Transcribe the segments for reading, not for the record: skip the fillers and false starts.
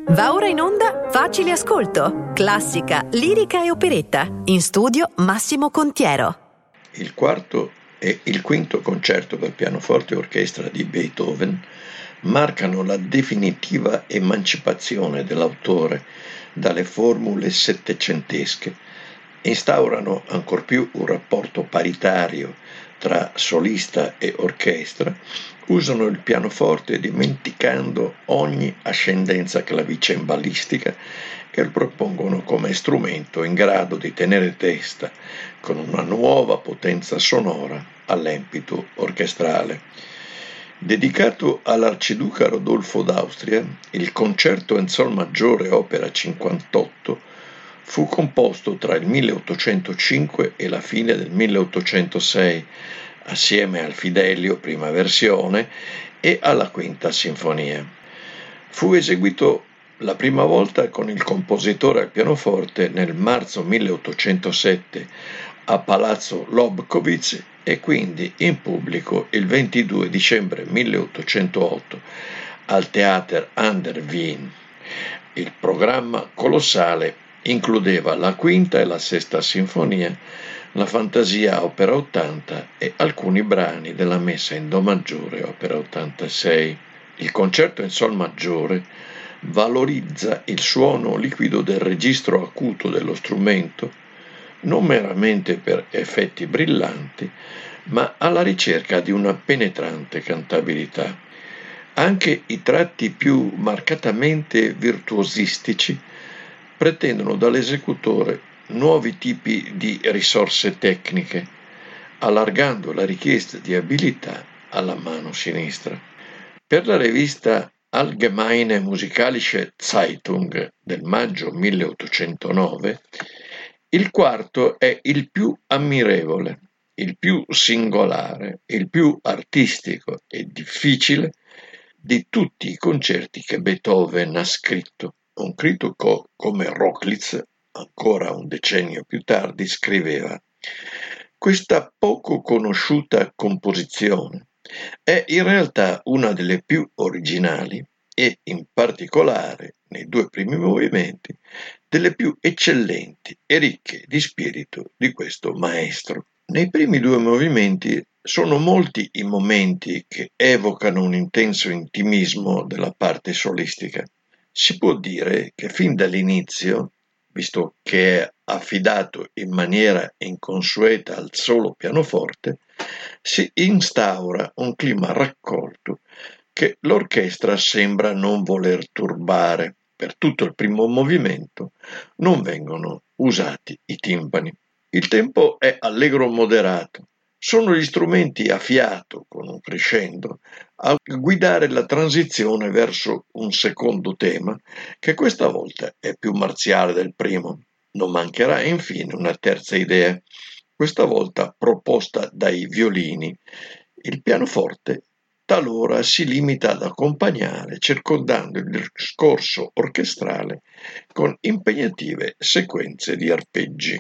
Va ora in onda Facile Ascolto, classica, lirica e operetta. In studio Massimo Contiero. Il quarto e il quinto concerto per pianoforte e orchestra di Beethoven marcano la definitiva emancipazione dell'autore dalle formule settecentesche, instaurano ancor più un rapporto paritario tra solista e orchestra, usano il pianoforte dimenticando ogni ascendenza clavicembalistica e lo propongono come strumento in grado di tenere testa con una nuova potenza sonora all'empito orchestrale. Dedicato all'arciduca Rodolfo d'Austria, il concerto in sol maggiore opera 58 fu composto tra il 1805 e la fine del 1806, assieme al Fidelio prima versione e alla quinta sinfonia. Fu eseguito la prima volta con il compositore al pianoforte nel marzo 1807 a Palazzo Lobkowitz e quindi in pubblico il 22 dicembre 1808 al Theater an der Wien. Il programma colossale includeva la quinta e la sesta sinfonia, la Fantasia opera 80 e alcuni brani della Messa in Do maggiore opera 86. Il concerto in sol maggiore valorizza il suono liquido del registro acuto dello strumento, non meramente per effetti brillanti, ma alla ricerca di una penetrante cantabilità. Anche i tratti più marcatamente virtuosistici pretendono dall'esecutore nuovi tipi di risorse tecniche, allargando la richiesta di abilità alla mano sinistra. Per la rivista Allgemeine Musikalische Zeitung del maggio 1809, il quarto è il più ammirevole, il più singolare, il più artistico e difficile di tutti i concerti che Beethoven ha scritto. Un critico come Rochlitz, ancora un decennio più tardi, scriveva: questa poco conosciuta composizione è in realtà una delle più originali e, in particolare, nei due primi movimenti, delle più eccellenti e ricche di spirito di questo maestro. Nei primi due movimenti sono molti i momenti che evocano un intenso intimismo della parte solistica. Si può dire che fin dall'inizio, visto che è affidato in maniera inconsueta al solo pianoforte, si instaura un clima raccolto che l'orchestra sembra non voler turbare. Per tutto il primo movimento non vengono usati i timpani. Il tempo è allegro moderato. Sono gli strumenti a fiato, con un crescendo, a guidare la transizione verso un secondo tema, che questa volta è più marziale del primo. Non mancherà infine una terza idea, questa volta proposta dai violini. Il pianoforte talora si limita ad accompagnare, circondando il discorso orchestrale con impegnative sequenze di arpeggi.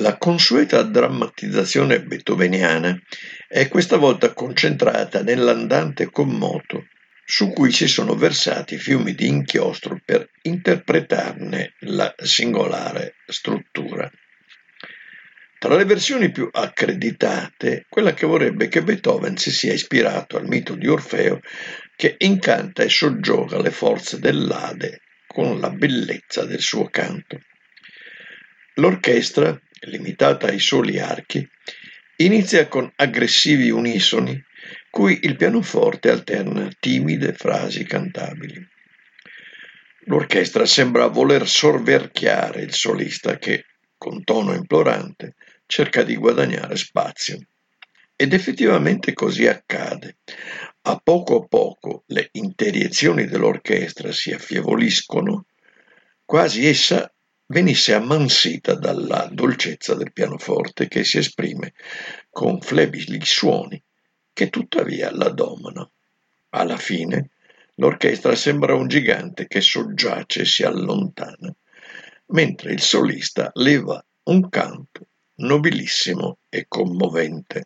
La consueta drammatizzazione beethoveniana è questa volta concentrata nell'andante con moto, su cui si sono versati fiumi di inchiostro per interpretarne la singolare struttura. Tra le versioni più accreditate, quella che vorrebbe che Beethoven si sia ispirato al mito di Orfeo che incanta e soggioga le forze dell'Ade con la bellezza del suo canto. L'orchestra, limitata ai soli archi, inizia con aggressivi unisoni cui il pianoforte alterna timide frasi cantabili. L'orchestra sembra voler sorverchiare il solista che, con tono implorante, cerca di guadagnare spazio. Ed effettivamente così accade. A poco le interiezioni dell'orchestra si affievoliscono, quasi essa venisse ammansita dalla dolcezza del pianoforte che si esprime con flebili suoni che tuttavia la domano. Alla fine l'orchestra sembra un gigante che soggiace e si allontana, mentre il solista leva un canto nobilissimo e commovente.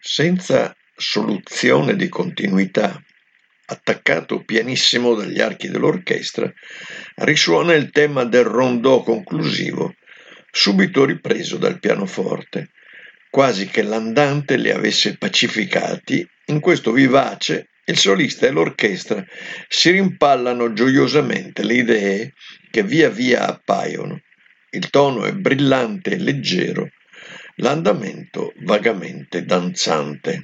senza soluzione di continuità, attaccato pianissimo dagli archi dell'orchestra, risuona il tema del rondò conclusivo, subito ripreso dal pianoforte, quasi che l'andante li avesse pacificati. In questo vivace il solista e l'orchestra si rimpallano gioiosamente le idee che via via appaiono. Il tono è brillante e leggero, l'andamento vagamente danzante.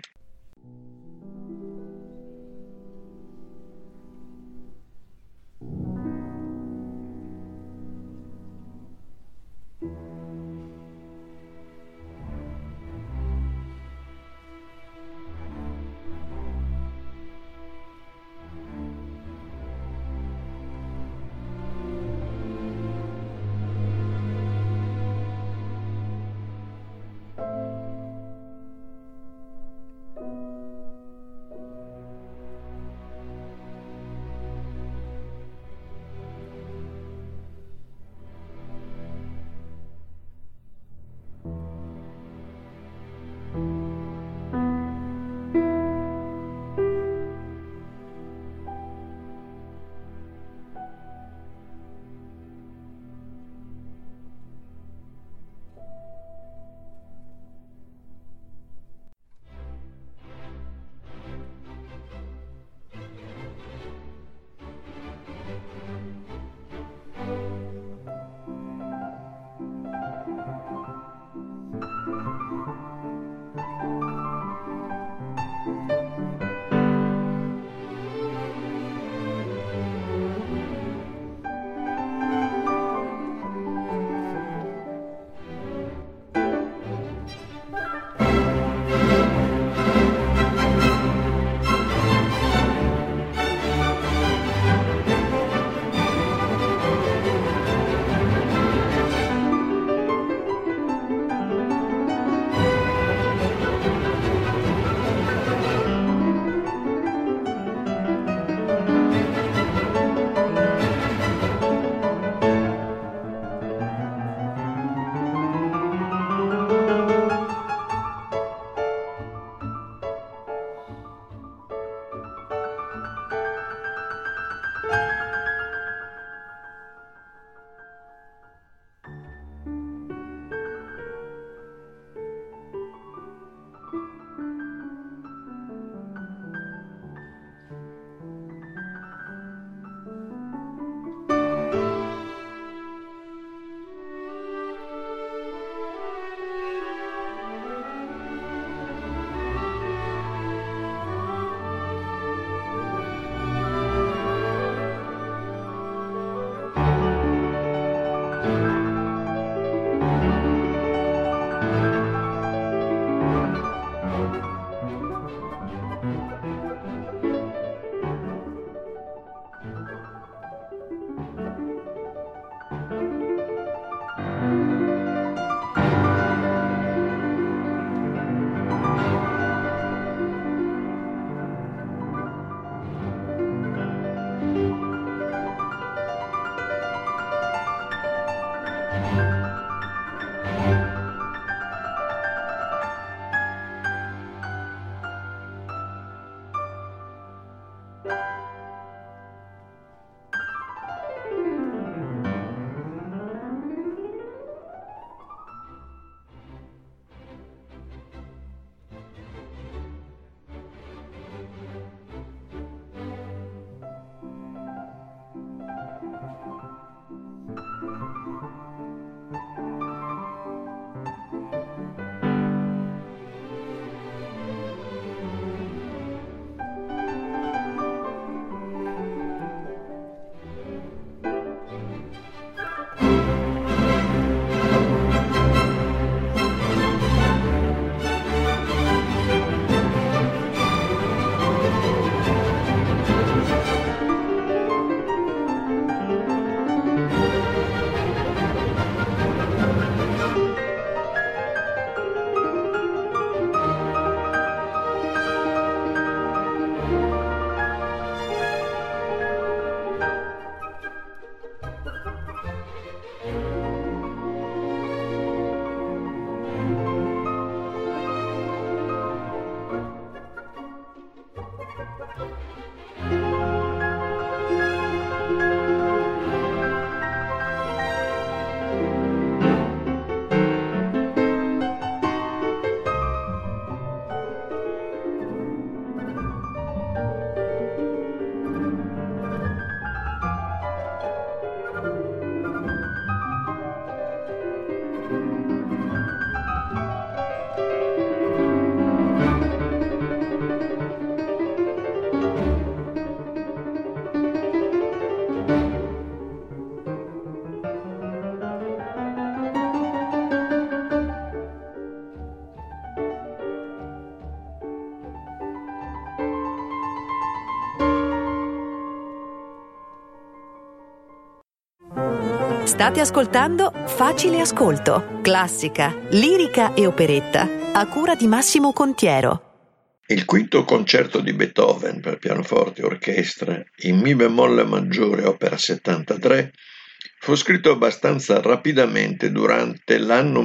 State ascoltando Facile Ascolto, classica, lirica e operetta, a cura di Massimo Contiero. Il quinto concerto di Beethoven per pianoforte e orchestra, in Mi bemolle maggiore, opera 73, fu scritto abbastanza rapidamente durante l'anno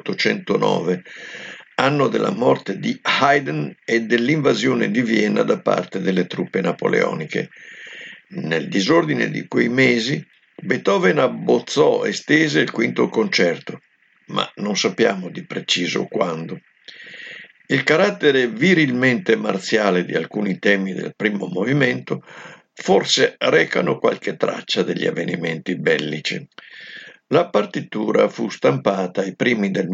1809, anno della morte di Haydn e dell'invasione di Vienna da parte delle truppe napoleoniche. Nel disordine di quei mesi, Beethoven abbozzò e stese il quinto concerto, ma non sappiamo di preciso quando. Il carattere virilmente marziale di alcuni temi del primo movimento forse recano qualche traccia degli avvenimenti bellici. La partitura fu stampata ai primi del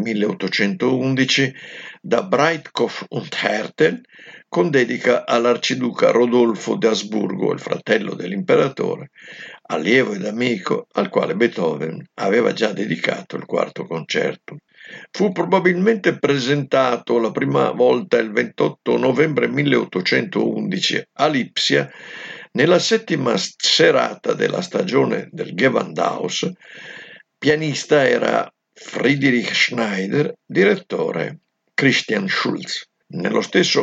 1811 da Breitkopf und Härtel con dedica all'arciduca Rodolfo d'Asburgo, il fratello dell'imperatore, allievo ed amico al quale Beethoven aveva già dedicato il quarto concerto. Fu probabilmente presentato la prima volta il 28 novembre 1811 a Lipsia nella settima serata della stagione del Gewandhaus. Pianista era Friedrich Schneider, direttore Christian Schulz. Nello stesso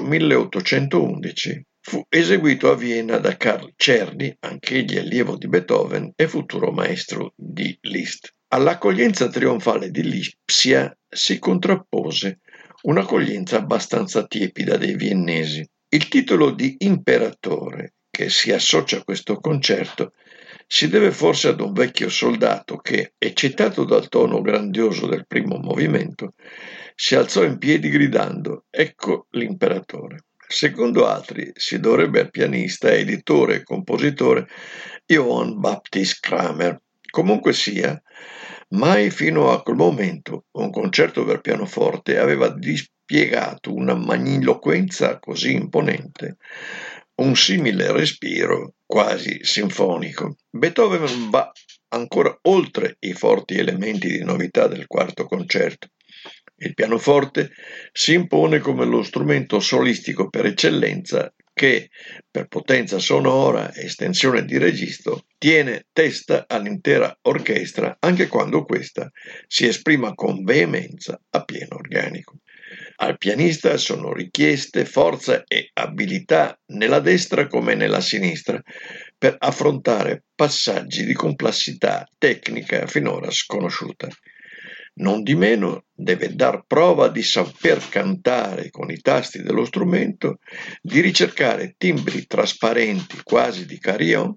1811 fu eseguito a Vienna da Karl Czerny, anch'egli allievo di Beethoven e futuro maestro di Liszt. All'accoglienza trionfale di Lipsia si contrappose un'accoglienza abbastanza tiepida dei viennesi. Il titolo di imperatore che si associa a questo concerto si deve forse ad un vecchio soldato che, eccitato dal tono grandioso del primo movimento, si alzò in piedi gridando «Ecco l'imperatore». Secondo altri si dovrebbe al pianista, editore e compositore Johann Baptist Kramer. Comunque sia, mai fino a quel momento un concerto per pianoforte aveva dispiegato una magniloquenza così imponente, un simile respiro quasi sinfonico. Beethoven va ancora oltre i forti elementi di novità del quarto concerto. Il pianoforte si impone come lo strumento solistico per eccellenza che, per potenza sonora e estensione di registro, tiene testa all'intera orchestra anche quando questa si esprima con veemenza a pieno organico. Al pianista sono richieste forza e abilità nella destra come nella sinistra per affrontare passaggi di complessità tecnica finora sconosciuta. Non di meno deve dar prova di saper cantare con i tasti dello strumento, di ricercare timbri trasparenti quasi di carillon,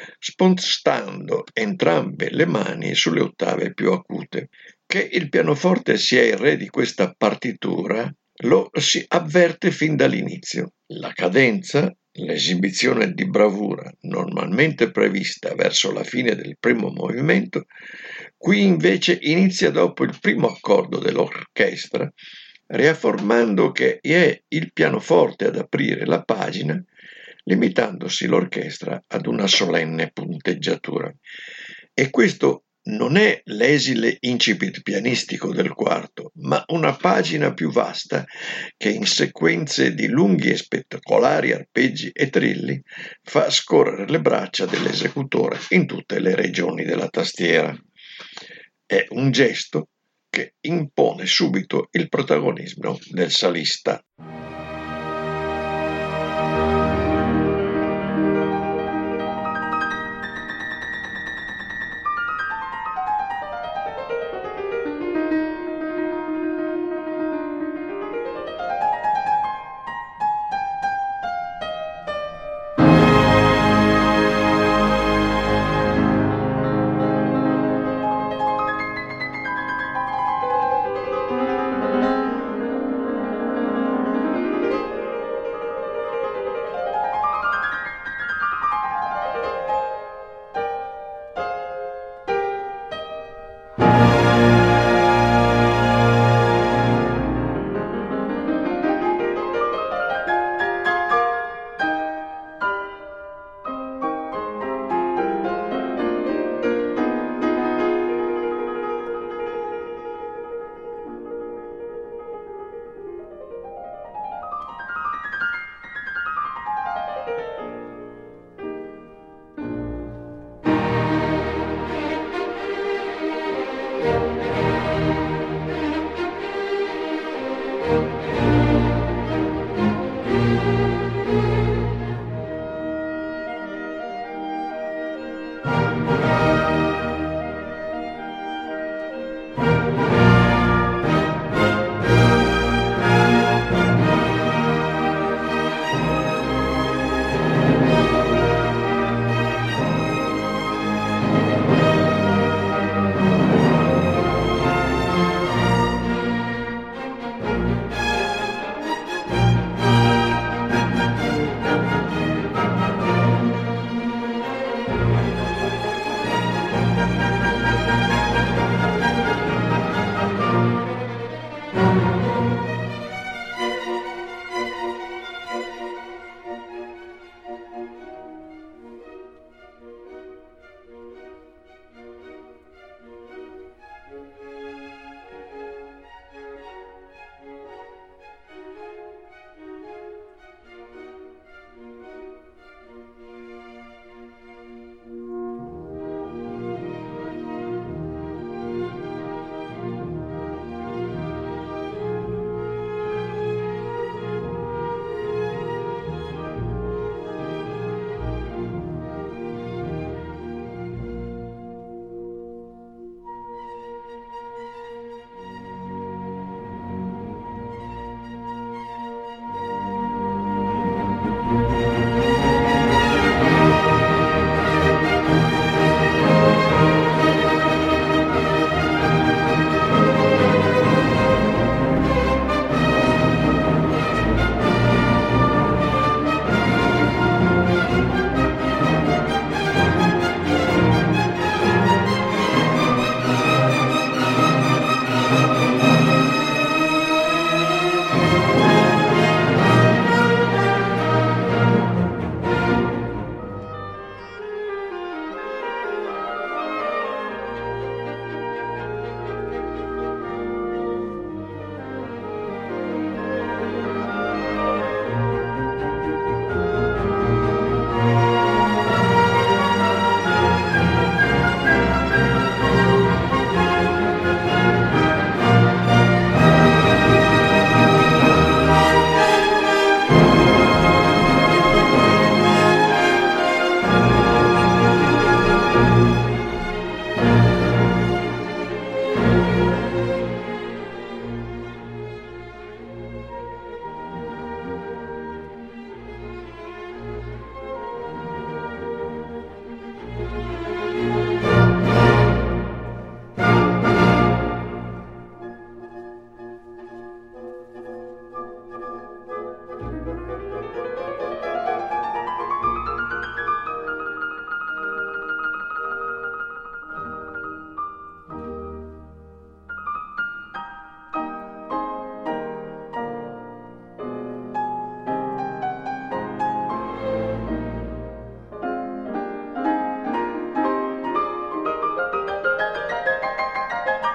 spostando entrambe le mani sulle ottave più acute. Che il pianoforte sia il re di questa partitura lo si avverte fin dall'inizio. La cadenza, l'esibizione di bravura normalmente prevista verso la fine del primo movimento, qui invece inizia dopo il primo accordo dell'orchestra, riaffermando che è il pianoforte ad aprire la pagina, limitandosi l'orchestra ad una solenne punteggiatura. E questo non è l'esile incipit pianistico del quarto, ma una pagina più vasta che in sequenze di lunghi e spettacolari arpeggi e trilli fa scorrere le braccia dell'esecutore in tutte le regioni della tastiera. È un gesto che impone subito il protagonismo del solista.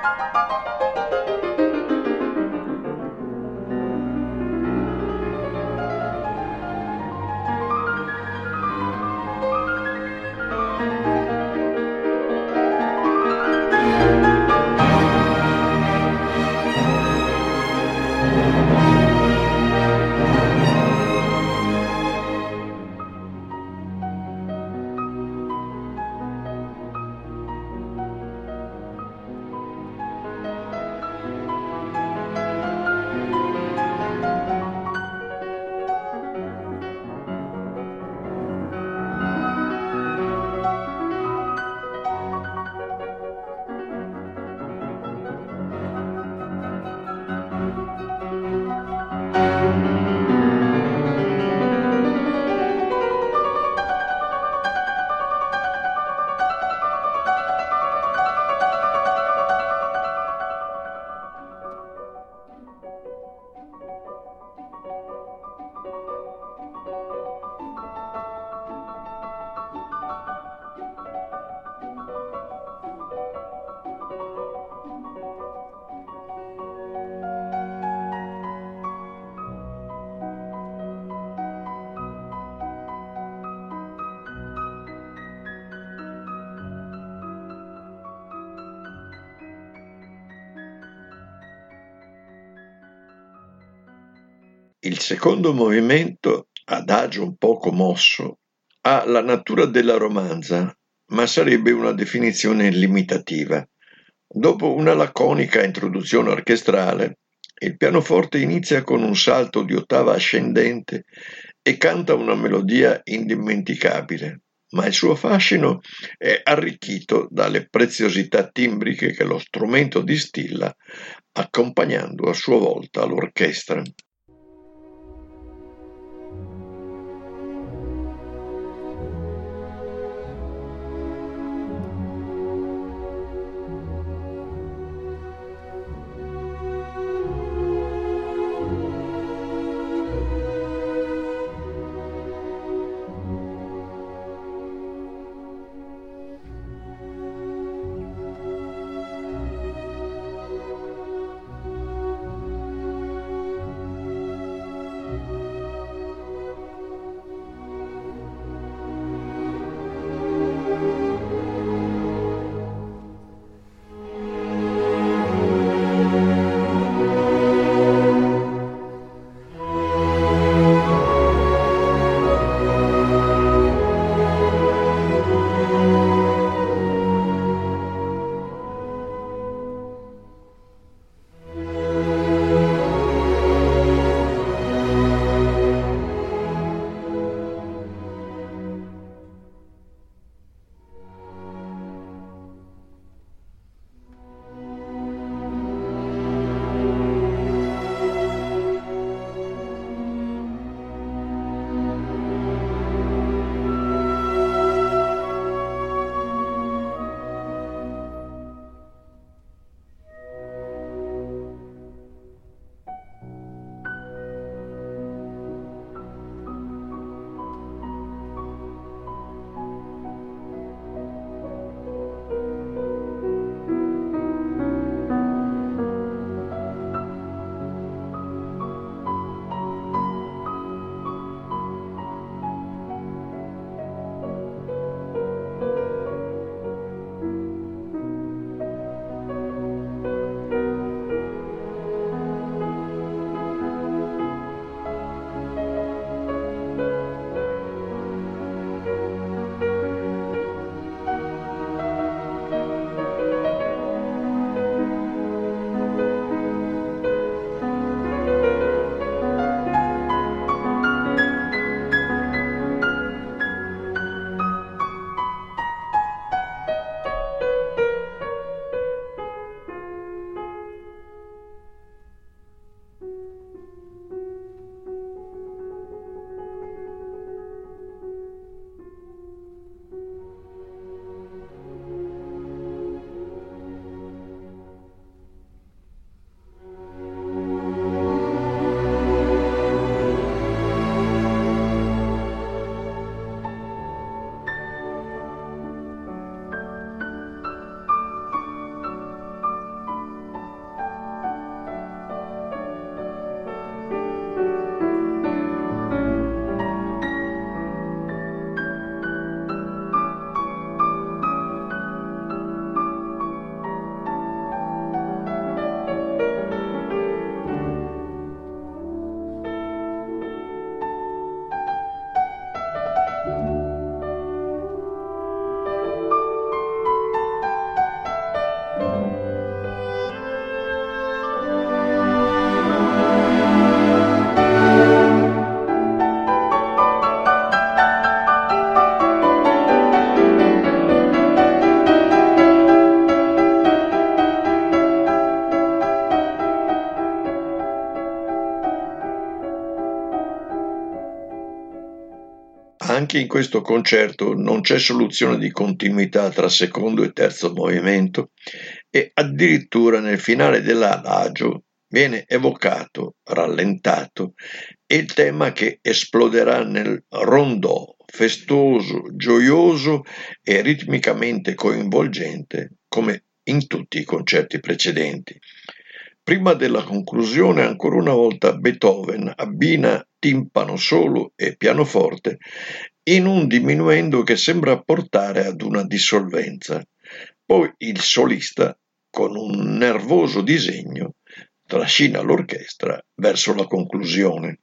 Il secondo movimento, adagio un poco mosso, ha la natura della romanza, ma sarebbe una definizione limitativa. Dopo una laconica introduzione orchestrale, il pianoforte inizia con un salto di ottava ascendente e canta una melodia indimenticabile, ma il suo fascino è arricchito dalle preziosità timbriche che lo strumento distilla, accompagnando a sua volta l'orchestra. Anche in questo concerto non c'è soluzione di continuità tra secondo e terzo movimento e addirittura nel finale dell'adagio viene evocato, rallentato, il tema che esploderà nel rondò festoso, gioioso e ritmicamente coinvolgente come in tutti i concerti precedenti. Prima della conclusione, ancora una volta Beethoven abbina timpano solo e pianoforte in un diminuendo che sembra portare ad una dissolvenza. Poi il solista, con un nervoso disegno, trascina l'orchestra verso la conclusione.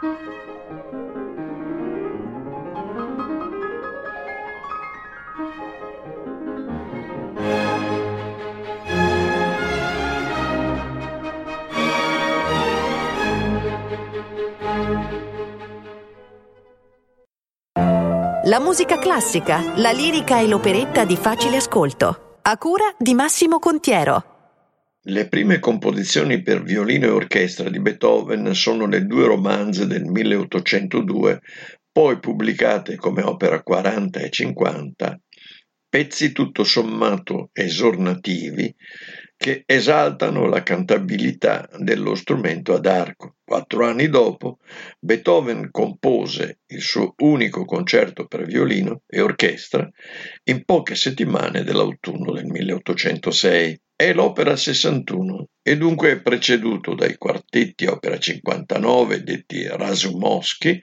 La musica classica, la lirica e l'operetta di facile ascolto, a cura di Massimo Contiero. Le prime composizioni per violino e orchestra di Beethoven sono le 2 romanze del 1802, poi pubblicate come opera 40 e 50, pezzi tutto sommato esornativi che esaltano la cantabilità dello strumento ad arco. 4 anni dopo, Beethoven compose il suo unico concerto per violino e orchestra in poche settimane dell'autunno del 1806. È l'opera 61 e dunque è preceduto dai quartetti opera 59 detti Rasumowski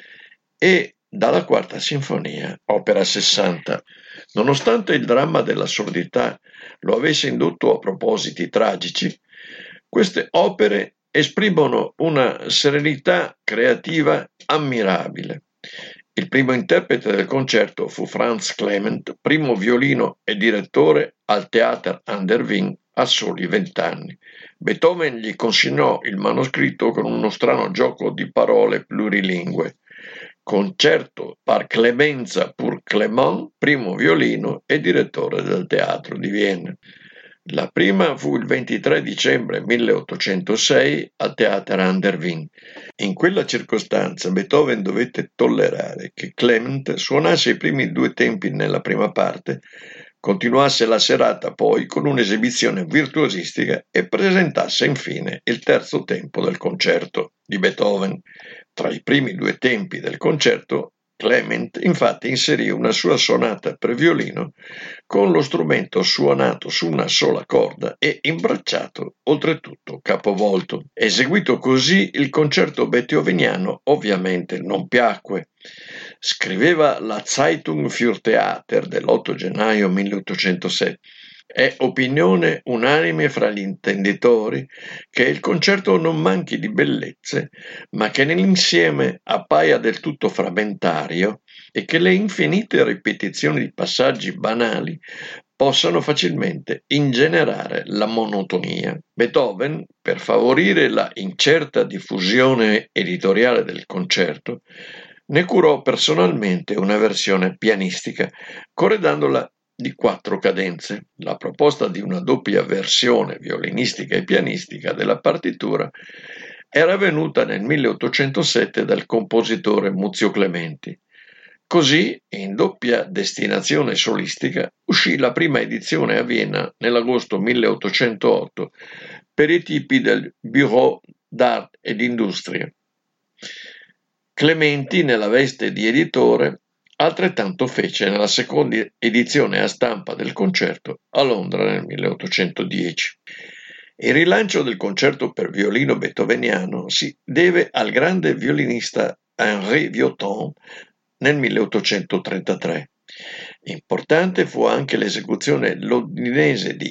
e dalla quarta sinfonia opera 60. Nonostante il dramma della sordità lo avesse indotto a propositi tragici, queste opere esprimono una serenità creativa ammirabile. Il primo interprete del concerto fu Franz Clement, primo violino e direttore al Theater an der Wien a soli 20 anni. Beethoven gli consegnò il manoscritto con uno strano gioco di parole plurilingue. Concerto par Clemenza pour Clément, primo violino e direttore del Teatro di Vienna. La prima fu il 23 dicembre 1806 al Theater an der Wien. In quella circostanza Beethoven dovette tollerare che Clement suonasse i primi 2 tempi nella prima parte, continuasse la serata poi con un'esibizione virtuosistica e presentasse infine il terzo tempo del concerto di Beethoven. Tra i primi 2 tempi del concerto, Clement infatti inserì una sua sonata per violino con lo strumento suonato su una sola corda e imbracciato, oltretutto capovolto. Eseguito così, il concerto beethoveniano ovviamente non piacque. Scriveva la Zeitung für Theater dell'8 gennaio 1806. È opinione unanime fra gli intenditori che il concerto non manchi di bellezze, ma che nell'insieme appaia del tutto frammentario e che le infinite ripetizioni di passaggi banali possano facilmente ingenerare la monotonia. Beethoven, per favorire la incerta diffusione editoriale del concerto, ne curò personalmente una versione pianistica, corredandola di 4 cadenze. La proposta di una doppia versione violinistica e pianistica della partitura era venuta nel 1807 dal compositore Muzio Clementi. Così, in doppia destinazione solistica, uscì la prima edizione a Vienna nell'agosto 1808 per i tipi del Bureau d'Art et d'Industrie. Clementi, nella veste di editore, altrettanto fece nella seconda edizione a stampa del concerto a Londra nel 1810. Il rilancio del concerto per violino beethoveniano si deve al grande violinista Henri Vieuxtemps nel 1833. Importante fu anche l'esecuzione londinese di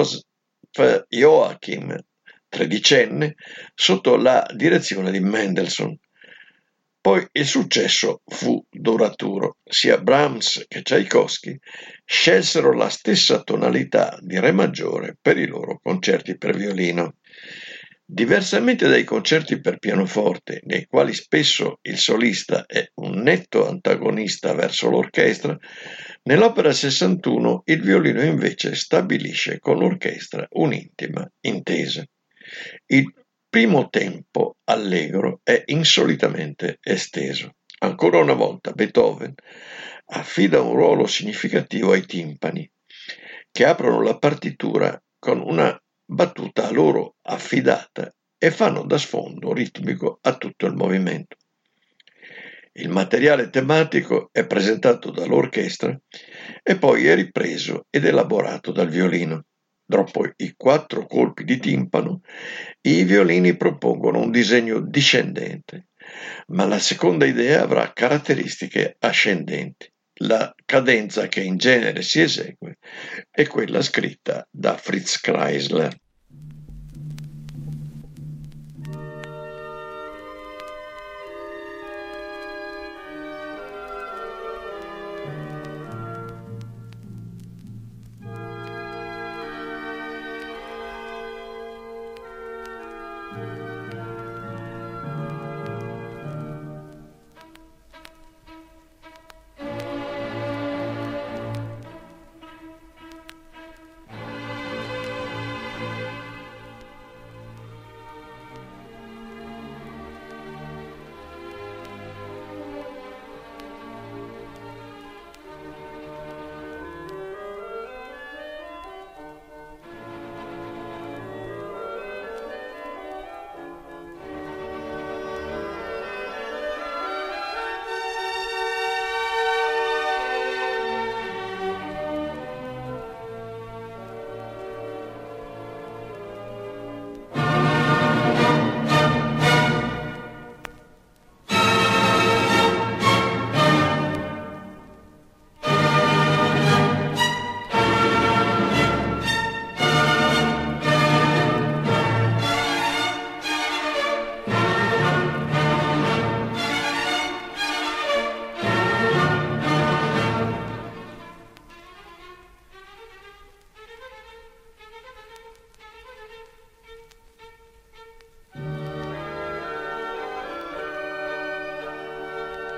Joachim, tredicenne, sotto la direzione di Mendelssohn. Poi il successo fu duraturo. Sia Brahms che Tchaikovsky scelsero la stessa tonalità di Re maggiore per i loro concerti per violino. Diversamente dai concerti per pianoforte, nei quali spesso il solista è un netto antagonista verso l'orchestra, nell'opera 61 il violino invece stabilisce con l'orchestra un'intima intesa. Il primo tempo allegro è insolitamente esteso. Ancora una volta Beethoven affida un ruolo significativo ai timpani, che aprono la partitura con una battuta a loro affidata e fanno da sfondo ritmico a tutto il movimento. Il materiale tematico è presentato dall'orchestra e poi è ripreso ed elaborato dal violino. Dopo i 4 colpi di timpano, i violini propongono un disegno discendente, ma la seconda idea avrà caratteristiche ascendenti. La cadenza che in genere si esegue è quella scritta da Fritz Kreisler.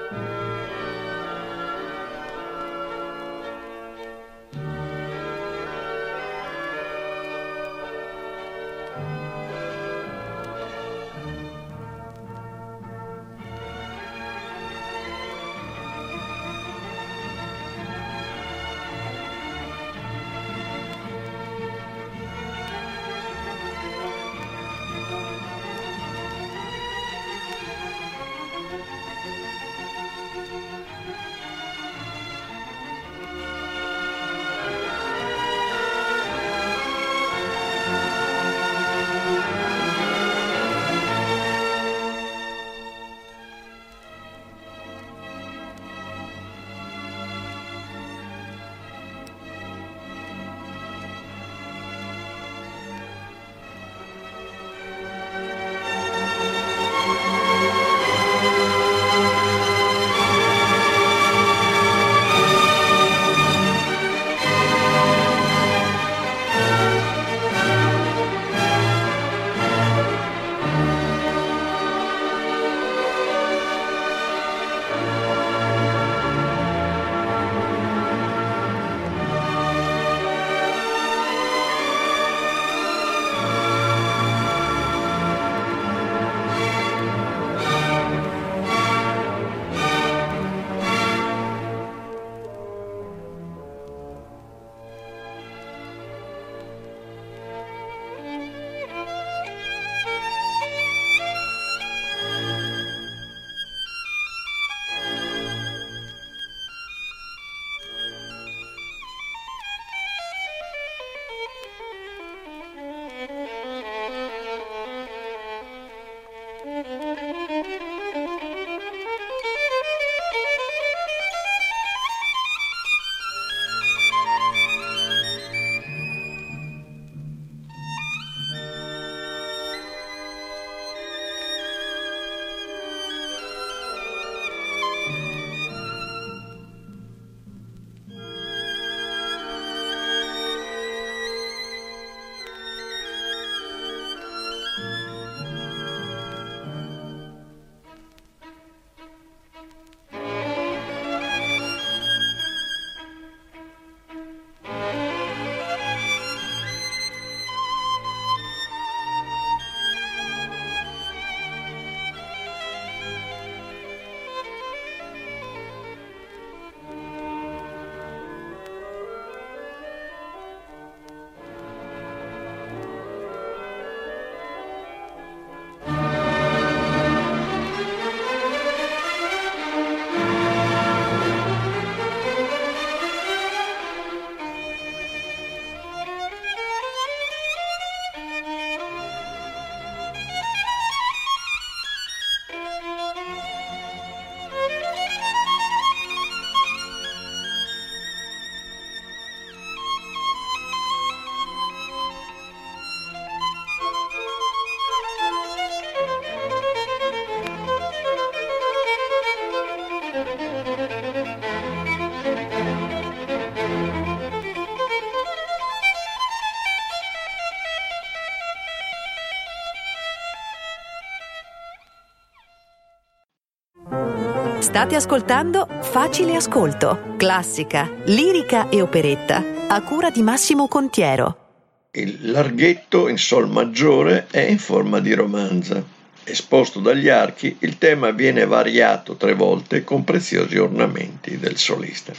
State ascoltando Facile Ascolto, classica, lirica e operetta, a cura di Massimo Contiero. Il larghetto in sol maggiore è in forma di romanza. Esposto dagli archi, il tema viene variato 3 volte con preziosi ornamenti del solista.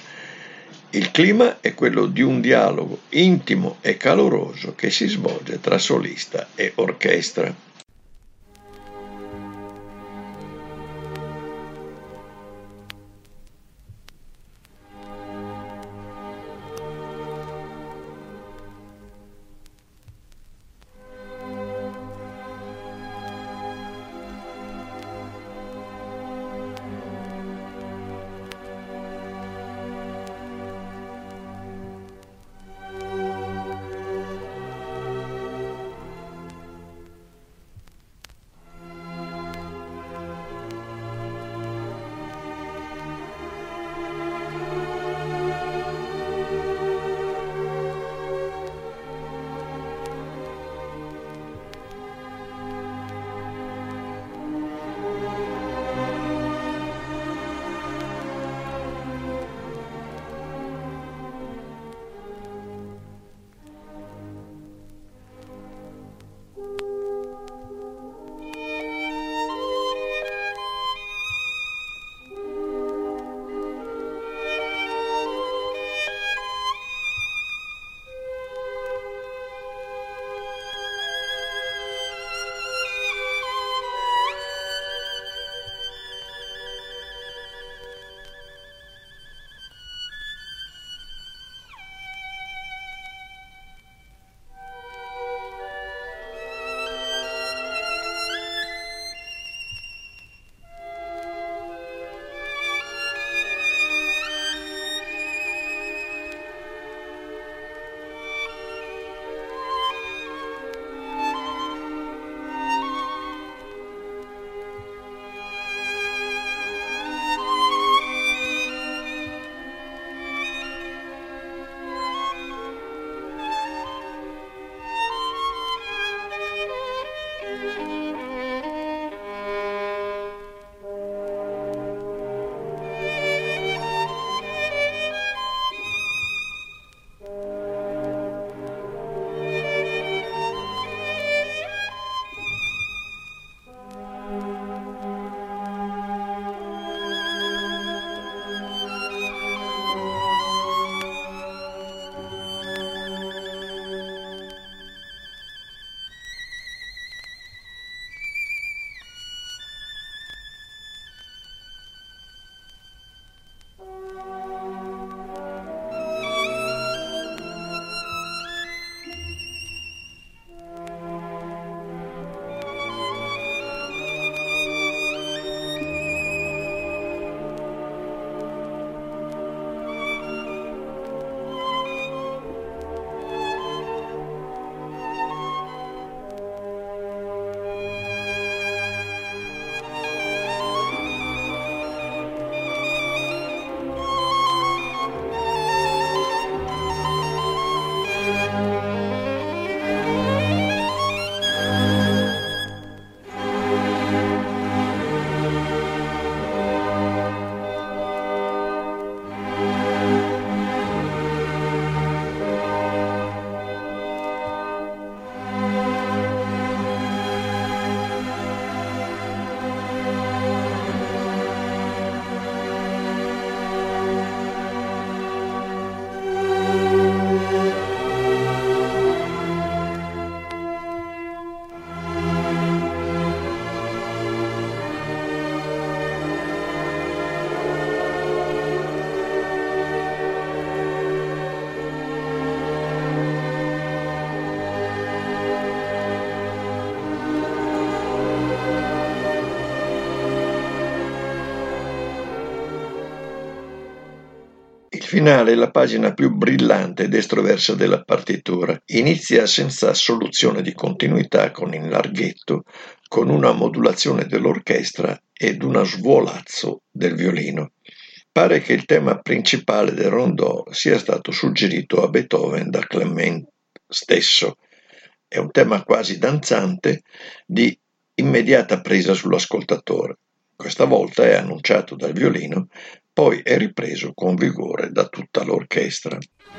Il clima è quello di un dialogo intimo e caloroso che si svolge tra solista e orchestra. finale è la pagina più brillante ed estroversa della partitura. Inizia senza soluzione di continuità con il larghetto, con una modulazione dell'orchestra ed uno svolazzo del violino. Pare che il tema principale del rondò sia stato suggerito a Beethoven da Clement stesso. È un tema quasi danzante, di immediata presa sull'ascoltatore. Questa volta è annunciato dal violino, poi è ripreso con vigore da tutta l'orchestra.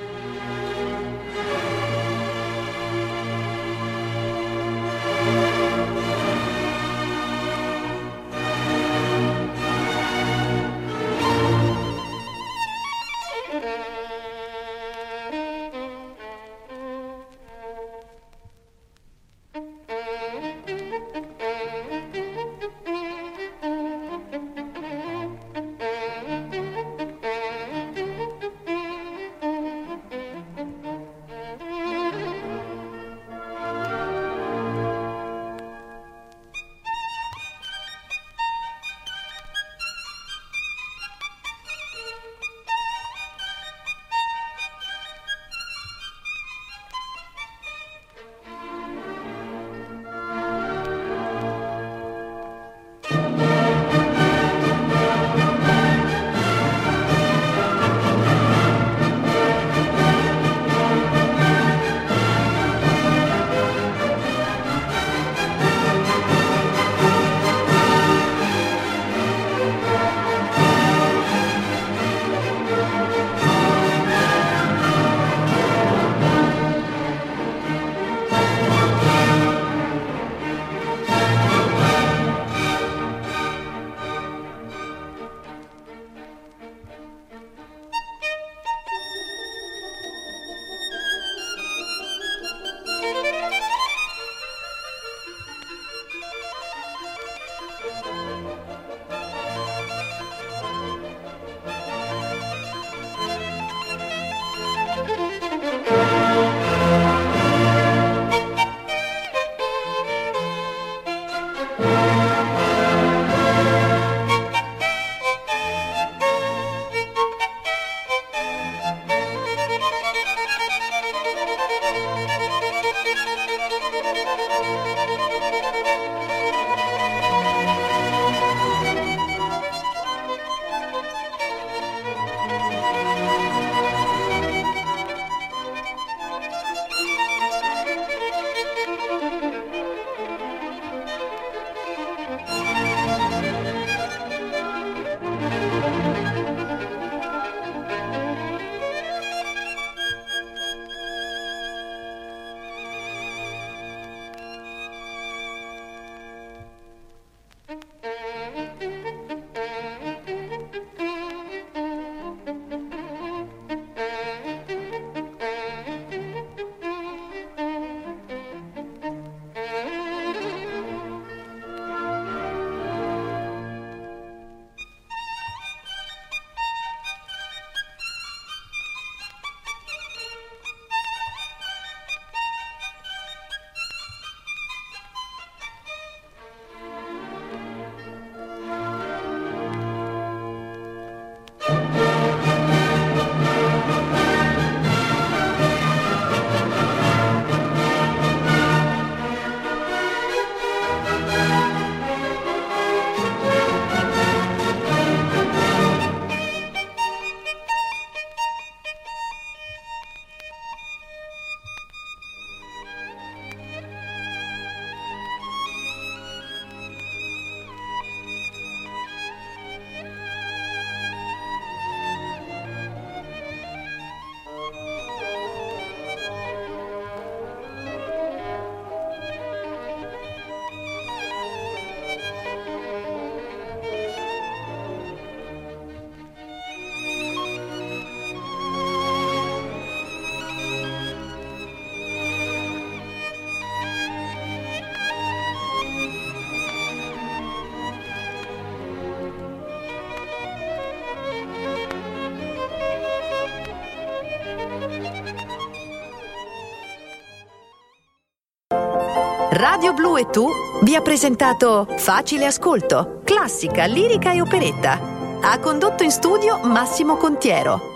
Radio Blu e Tu vi ha presentato Facile Ascolto, classica, lirica e operetta. Ha condotto in studio Massimo Contiero.